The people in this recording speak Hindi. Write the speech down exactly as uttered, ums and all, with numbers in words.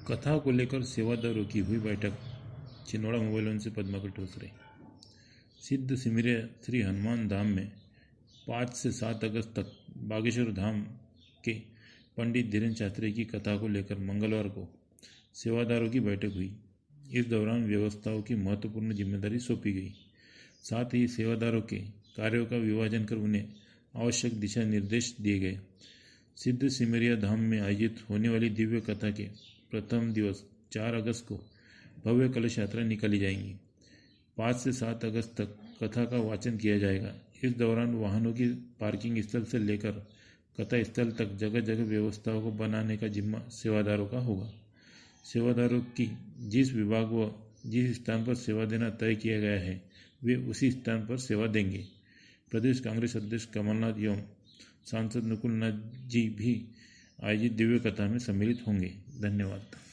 कथा को लेकर सेवादारों की हुई बैठक। छिंदवाड़ा मोबाइल वन से पद्माकर ठोसरे। सिद्ध सिमरिया श्री हनुमान धाम में पाँच से सात अगस्त तक बागेश्वर धाम के पंडित धीरेन्द्र शास्त्री की कथा को लेकर मंगलवार को सेवादारों की बैठक हुई। इस दौरान व्यवस्थाओं की महत्वपूर्ण जिम्मेदारी सौंपी गई। साथ ही सेवादारों के कार्यों का विभाजन कर उन्हें आवश्यक दिशा निर्देश दिए गए। सिद्ध सिमरिया धाम में आयोजित होने वाली दिव्य कथा के प्रथम दिवस चार अगस्त को भव्य कलश यात्रा निकाली जाएंगी। पाँच से सात अगस्त तक कथा का वाचन किया जाएगा। इस दौरान वाहनों की पार्किंग स्थल से लेकर कथा स्थल तक जगह जगह व्यवस्थाओं को बनाने का जिम्मा सेवादारों का होगा। सेवादारों की जिस विभाग व जिस स्थान पर सेवा देना तय किया गया है वे उसी स्थान पर सेवा देंगे। प्रदेश कांग्रेस अध्यक्ष कमलनाथ एवं सांसद नकुल नाथ जी भी आयोजित दिव्य कथा में सम्मिलित होंगे। धन्यवाद।